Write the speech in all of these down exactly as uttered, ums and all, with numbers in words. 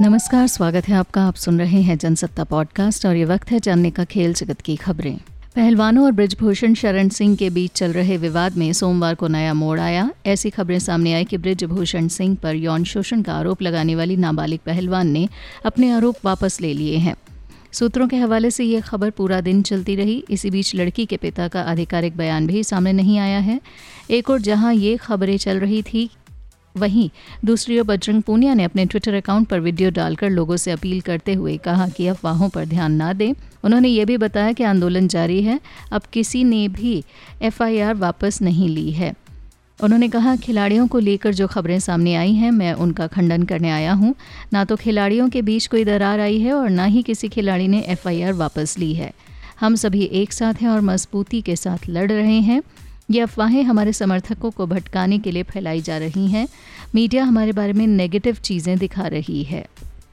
नमस्कार, स्वागत है आपका। आप सुन रहे हैं जनसत्ता पॉडकास्ट और ये वक्त है जानने का खेल जगत की खबरें। पहलवानों और बृजभूषण शरण सिंह के बीच चल रहे विवाद में सोमवार को नया मोड़ आया। ऐसी खबरें सामने आई कि बृजभूषण सिंह पर यौन शोषण का आरोप लगाने वाली नाबालिग पहलवान ने अपने आरोप वापस ले लिए हैं। सूत्रों के हवाले से ये खबर पूरा दिन चलती रही। इसी बीच लड़की के पिता का आधिकारिक बयान भी सामने नहीं आया है। एक और जहां ये खबरें चल रही थी, वहीं दूसरी ओर बजरंग पूनिया ने अपने ट्विटर अकाउंट पर वीडियो डालकर लोगों से अपील करते हुए कहा कि अफवाहों पर ध्यान ना दें। उन्होंने ये भी बताया कि आंदोलन जारी है, अब किसी ने भी एफ आई आर वापस नहीं ली है। उन्होंने कहा, खिलाड़ियों को लेकर जो खबरें सामने आई हैं, मैं उनका खंडन करने आया हूं। ना तो खिलाड़ियों के बीच कोई दरार आई है और ना ही किसी खिलाड़ी ने एफ आई आर वापस ली है। हम सभी एक साथ हैं और मजबूती के साथ लड़ रहे हैं। ये अफवाहें हमारे समर्थकों को भटकाने के लिए फैलाई जा रही हैं। मीडिया हमारे बारे में नेगेटिव चीज़ें दिखा रही है।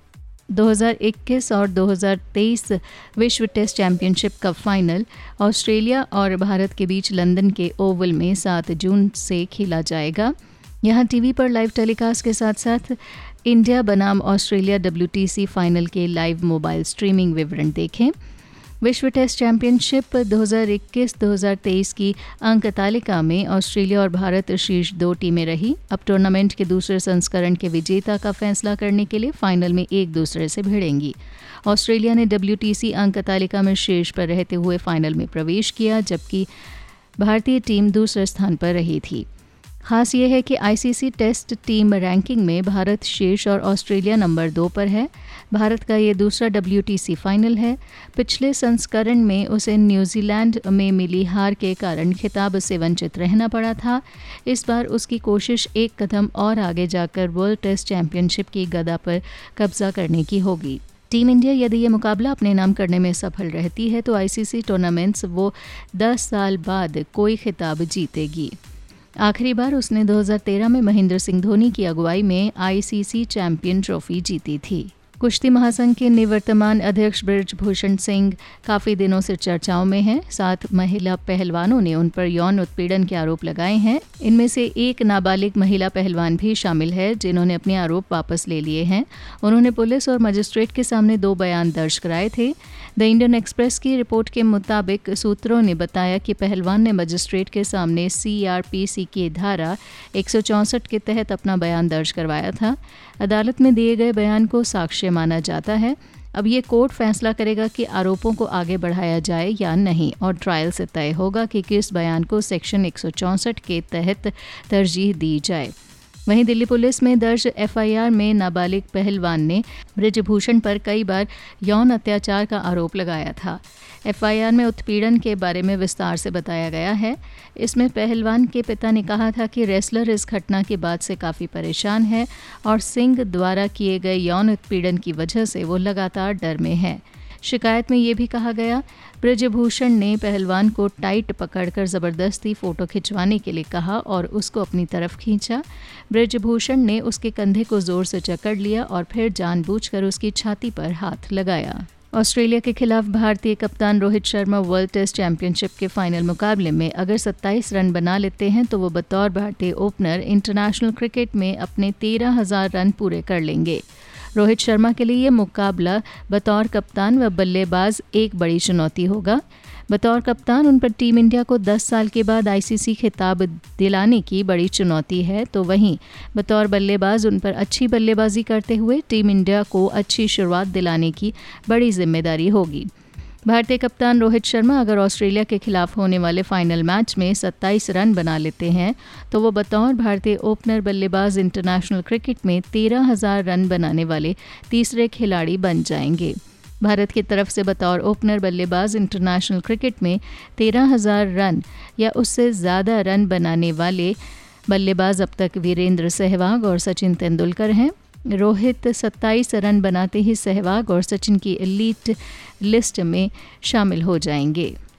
दो हज़ार इक्कीस और दो हज़ार तेईस विश्व टेस्ट चैंपियनशिप का फाइनल ऑस्ट्रेलिया और भारत के बीच लंदन के ओवल में सात जून से खेला जाएगा। यहाँ टीवी पर लाइव टेलीकास्ट के साथ साथ इंडिया बनाम Australia W T C final के लाइव मोबाइल स्ट्रीमिंग विवरण देखें। विश्व टेस्ट चैंपियनशिप दो हज़ार इक्कीस दो हज़ार तेईस की अंक तालिका में ऑस्ट्रेलिया और भारत शीर्ष दो टीमें रही। अब टूर्नामेंट के दूसरे संस्करण के विजेता का फैसला करने के लिए फाइनल में एक दूसरे से भिड़ेंगी। ऑस्ट्रेलिया ने डब्ल्यू टी सी अंक तालिका में शीर्ष पर रहते हुए फाइनल में प्रवेश किया, जबकि भारतीय टीम दूसरे स्थान पर रही थी। खास ये है कि I C C test team ranking में भारत शीर्ष और ऑस्ट्रेलिया नंबर दो पर है। भारत का ये दूसरा डब्ल्यू टी सी फाइनल है। पिछले संस्करण में उसे न्यूजीलैंड में मिली हार के कारण खिताब से वंचित रहना पड़ा था। इस बार उसकी कोशिश एक कदम और आगे जाकर वर्ल्ड टेस्ट चैंपियनशिप की गदा पर कब्जा करने की होगी। टीम इंडिया यदि ये मुकाबला अपने नाम करने में सफल रहती है तो आई सी सी टूर्नामेंट्स वो दस साल बाद कोई खिताब जीतेगी। आखिरी बार उसने दो हज़ार तेरह में महेंद्र सिंह धोनी की अगुवाई में आई सी सी चैंपियन ट्रॉफी जीती थी। कुश्ती महासंघ के निवर्तमान अध्यक्ष बृजभूषण सिंह काफ़ी दिनों से चर्चाओं में हैं। सात महिला पहलवानों ने उन पर यौन उत्पीड़न के आरोप लगाए हैं। इनमें से एक नाबालिग महिला पहलवान भी शामिल है, जिन्होंने अपने आरोप वापस ले लिए हैं। उन्होंने पुलिस और मजिस्ट्रेट के सामने दो बयान दर्ज कराए थे। द इंडियन एक्सप्रेस की रिपोर्ट के मुताबिक सूत्रों ने बताया कि पहलवान ने मजिस्ट्रेट के सामने सी आर पी सी की धारा एक सौ चौंसठ के तहत अपना बयान दर्ज करवाया था। अदालत में दिए गए बयान को साक्ष्य माना जाता है। अब ये कोर्ट फैसला करेगा कि आरोपों को आगे बढ़ाया जाए या नहीं, और ट्रायल से तय होगा कि किस बयान को सेक्शन एक सौ चौंसठ के तहत तरजीह दी जाए। वहीं दिल्ली पुलिस में दर्ज एफ आई आर में नाबालिग पहलवान ने बृजभूषण पर कई बार यौन अत्याचार का आरोप लगाया था। एफ आई आर में उत्पीड़न के बारे में विस्तार से बताया गया है। इसमें पहलवान के पिता ने कहा था कि रेसलर इस घटना के बाद से काफ़ी परेशान है और सिंह द्वारा किए गए यौन उत्पीड़न की वजह से वो लगातार डर में है। शिकायत में ये भी कहा गया, बृजभूषण ने पहलवान को टाइट पकड़कर ज़बरदस्ती फ़ोटो खिंचवाने के लिए कहा और उसको अपनी तरफ खींचा। बृजभूषण ने उसके कंधे को ज़ोर से जकड़ लिया और फिर जानबूझकर उसकी छाती पर हाथ लगाया। ऑस्ट्रेलिया के खिलाफ भारतीय कप्तान Rohit Sharma world test championship के फाइनल मुकाबले में अगर सत्ताईस रन बना लेते हैं तो वो बतौर भारतीय ओपनर इंटरनेशनल क्रिकेट में अपने तेरह हज़ार रन पूरे कर लेंगे। रोहित शर्मा के लिए ये मुकाबला बतौर कप्तान व बल्लेबाज एक बड़ी चुनौती होगा। बतौर कप्तान उन पर टीम इंडिया को दस साल के बाद आई सी सी खिताब दिलाने की बड़ी चुनौती है, तो वहीं बतौर बल्लेबाज उन पर अच्छी बल्लेबाजी करते हुए टीम इंडिया को अच्छी शुरुआत दिलाने की बड़ी जिम्मेदारी होगी। भारतीय कप्तान रोहित शर्मा अगर ऑस्ट्रेलिया के खिलाफ होने वाले फाइनल मैच में सत्ताईस रन बना लेते हैं तो वो बतौर भारतीय ओपनर बल्लेबाज इंटरनेशनल क्रिकेट में तेरह हज़ार रन बनाने वाले तीसरे खिलाड़ी बन जाएंगे। भारत की तरफ से बतौर ओपनर बल्लेबाज इंटरनेशनल क्रिकेट में तेरह हज़ार रन या उससे ज़्यादा रन बनाने वाले बल्लेबाज अब तक वीरेंद्र सहवाग और सचिन तेंदुलकर हैं। रोहित सत्ताईस रन बनाते ही सहवाग और सचिन की एलीट लिस्ट में शामिल हो जाएंगे।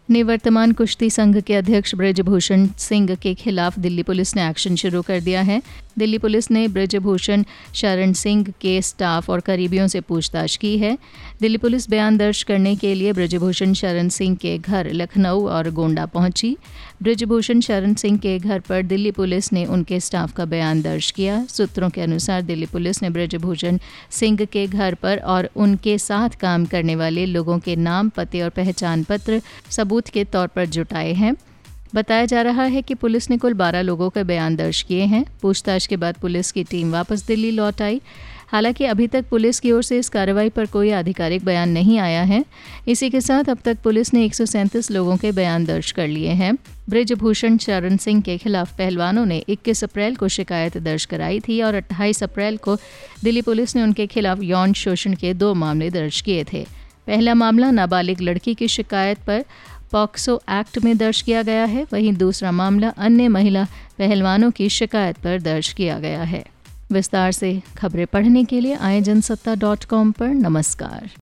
निवर्तमान कुश्ती संघ के अध्यक्ष ब्रजभूषण सिंह के खिलाफ दिल्ली पुलिस ने एक्शन शुरू कर दिया है। दिल्ली पुलिस ने ब्रजभूषण शरण सिंह के स्टाफ और करीबियों से पूछताछ की है। दिल्ली पुलिस बयान दर्ज करने के लिए ब्रजभूषण शरण सिंह के घर लखनऊ और गोंडा पहुंची। ब्रजभूषण शरण सिंह के घर पर दिल्ली पुलिस ने उनके स्टाफ का बयान दर्ज किया। सूत्रों के अनुसार दिल्ली पुलिस ने ब्रजभूषण सिंह के घर पर और उनके साथ काम करने वाले लोगों के नाम, पते और पहचान पत्र सबूत के तौर पर जुटाए हैं। बताया जा रहा है कि पुलिस ने कुल बारह लोगों के बयान दर्ज किए हैं। पूछताछ के बाद पुलिस की टीम वापस दिल्ली लौट आई। हालांकि अभी तक पुलिस की ओर से इस कार्रवाई पर कोई आधिकारिक बयान नहीं आया है। इसी के साथ अब तक पुलिस ने एक सौ सैंतीस लोगों के बयान दर्ज कर लिए हैं। ब्रजभूषण शरण सिंह के खिलाफ पहलवानों ने इक्कीस अप्रैल को शिकायत दर्ज कराई थी और अट्ठाईस अप्रैल को दिल्ली पुलिस ने उनके खिलाफ यौन शोषण के दो मामले दर्ज किए थे। पहला मामला नाबालिग लड़की की शिकायत पर पॉक्सो एक्ट में दर्ज किया गया है, वहीं दूसरा मामला अन्य महिला पहलवानों की शिकायत पर दर्ज किया गया है। विस्तार से खबरें पढ़ने के लिए आए जनसत्ता डॉट कॉम पर नमस्कार।